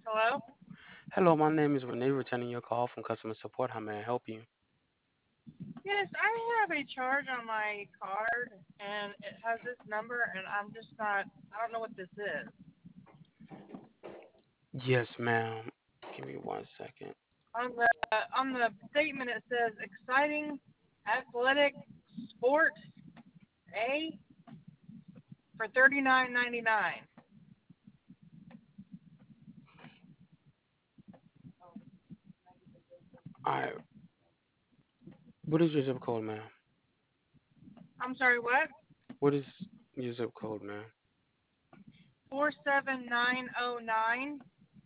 Hello? Hello, my name is Renee, returning your call from customer support. How may I help you? Yes, I have a charge on my card and it has this number and I don't know what this is. Yes, ma'am. Give me 1 second. On the statement it says exciting athletic sport A for $39.99. All right. What is your zip code, ma'am? I'm sorry, what? What is your zip code, ma'am? 47909.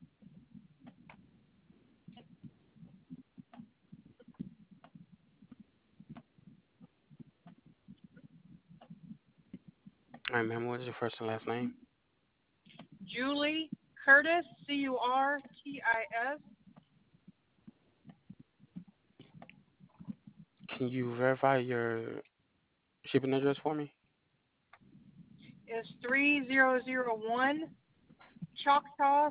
All right, ma'am. What is your first and last name? Julie Curtis, Curtis. Can you verify your shipping address for me? Is 3001 Choctaw,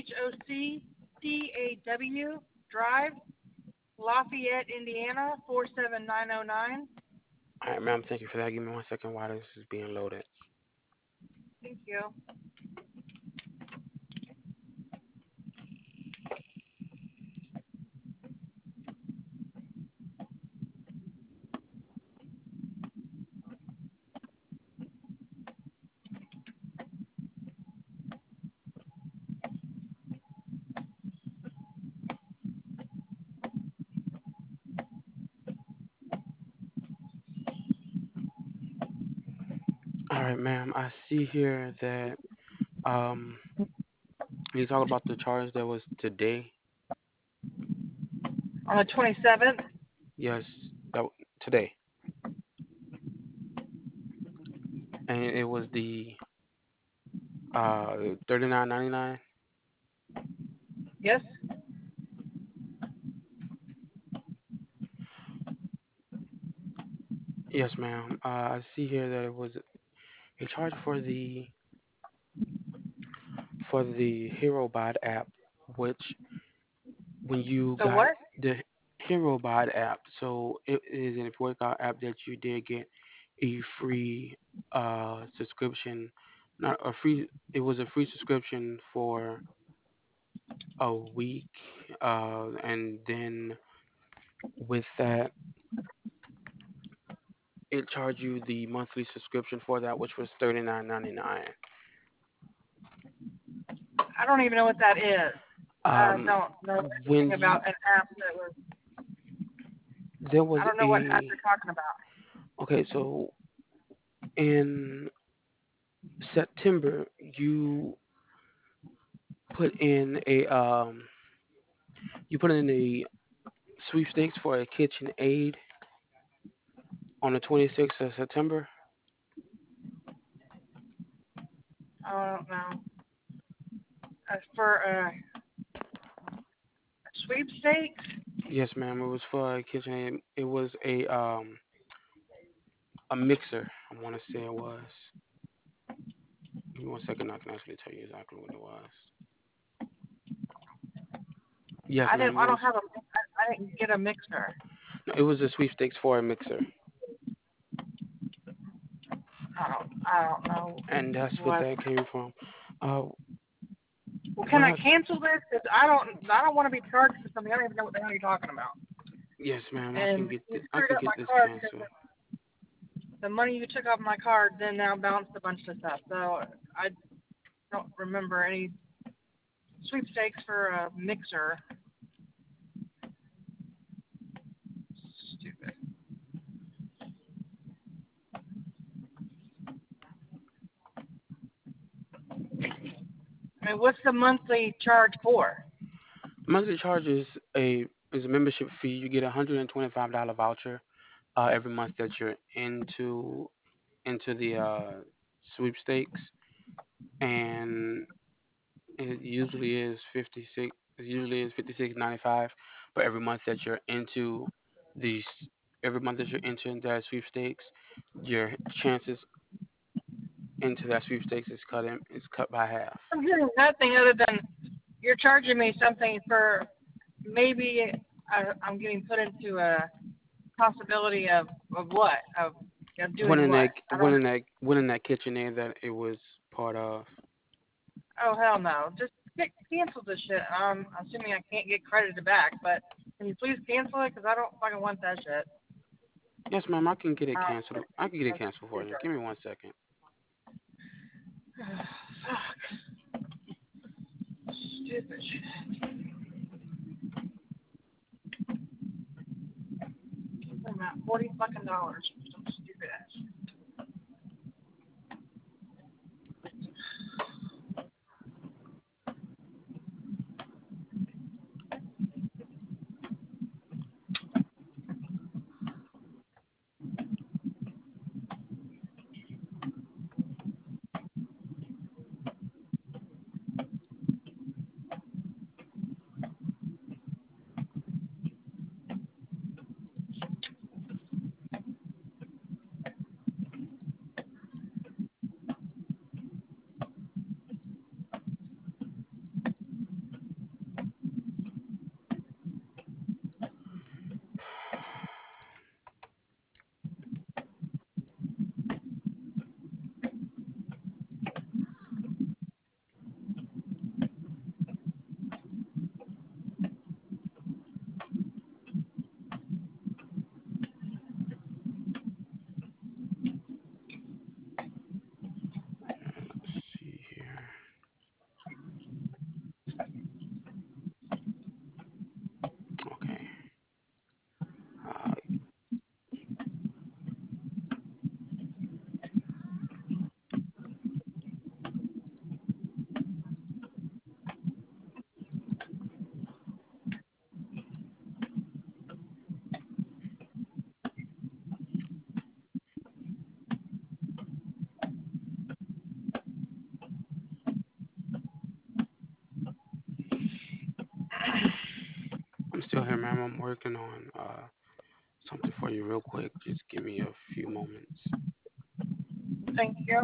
Choctaw Drive, Lafayette, Indiana, 47909. All right, ma'am. Thank you for that. Give me 1 second while this is being loaded. Thank you. All right, ma'am. I see here that um you talk about the charge that was today. On the 27th, Yes, today, and it was the 39.99. yes, Yes, ma'am. I see here that it was a charge for the HeroBot app, which when you the got what? the HeroBot app, so it is a workout app that you did get a free subscription, not a free. It was a free subscription for a week, and then with that, it charged you the monthly subscription for that, which was 39.99. I don't even know what that is. I Um, don't know when anything you about an app that was, there I was don't know what app a you're talking about. okay, so in September you put in a you put in a sweepstakes for a kitchen aid on the 26th of September. I don't know. For sweepstakes? Yes, ma'am. It was for a kitchen aid. It was a mixer. I want to say it was. Give me 1 second. I can actually tell you exactly what it was. Yes, ma'am. I don't have I didn't get a mixer. No, it was a sweepstakes for a mixer, I don't know and that's what what. that came from. Uh, Well, can what I I cancel this? Because I don't want to be charged for something I don't even know what the hell you're talking about. Yes, ma'am. And you I screwed can up my get this card because canceled. the money you took off my card then now bounced a bunch of stuff. So I don't remember any sweepstakes for a mixer. Stupid. I mean, what's the monthly charge for? Monthly charge is a membership fee. You get $125 voucher every month that you're into the sweepstakes, and it usually is 56. It usually is 56.95. But the every month that you're entering that sweepstakes, your chances into that sweepstakes is cut by half. I'm hearing nothing other than you're charging me something for maybe I'm getting put into a possibility of what of doing what? I don't. Winning that KitchenAid that it was part of. Oh hell no! Just cancel this shit. Assuming I can't get credited back, but can you please cancel it? Cause I don't fucking want that shit. Yes, ma'am. I can get it Um, canceled. I can get it that's canceled for you. stupid. Give me 1 second. Fuck. Stupid shit. I'm at $40 for some stupid ass. Let's see here. Okay. Uh, I'm still here, ma'am. I'm working on something for you real quick. Just give me a few moments. Thank you.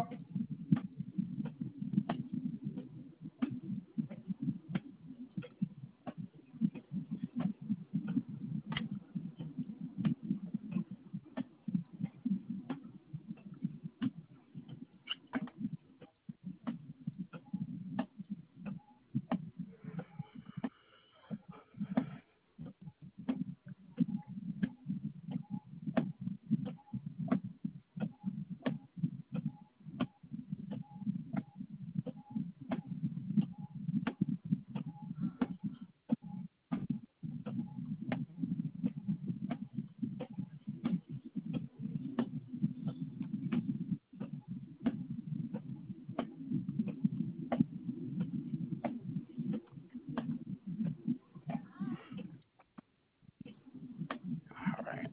All right.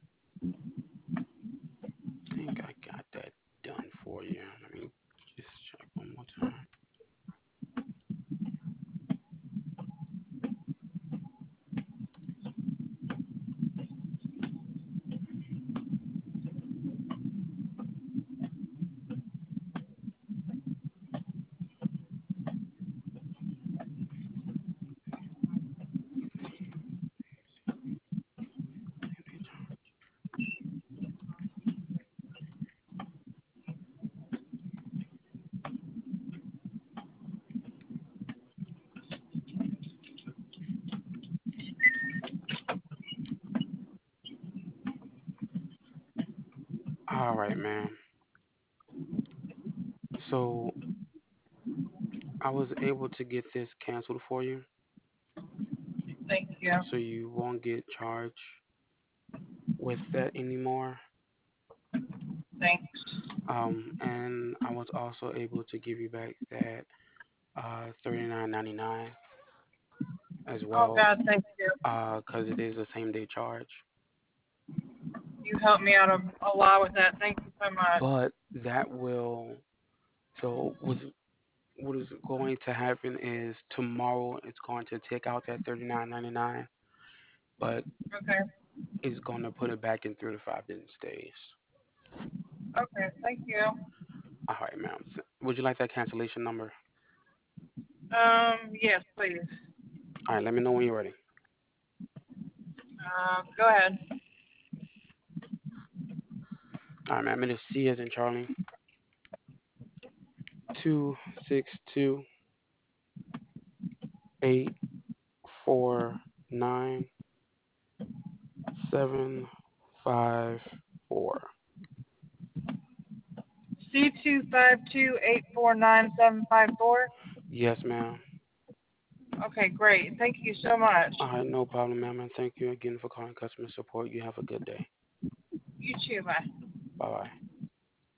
I think I got that done for you. Let me just check one more time. All right, ma'am. So I was able to get this canceled for you, Thank you. so you won't get charged with that anymore. Thanks. And I was also able to give you back that 39.99 as Oh well, God, thank you. because it is a same day charge. You helped me out a lot with that. Thank you so much. But that will so what is going to happen is tomorrow it's going to take out that 39.99, but Okay. it's going to put it back in 3 to 5 business days. Okay. Thank you. All right, ma'am. Would you like that cancellation number? Yes, please. All right, let me know when you're ready. Go ahead. All right, man. I'm gonna C as in Charlie. 262-849-754. C25284975 Yes, ma'am. Okay, great. Thank you so much. All right, no problem, ma'am. And thank you again for calling customer support. You have a good day. You too, bye. Bye bye.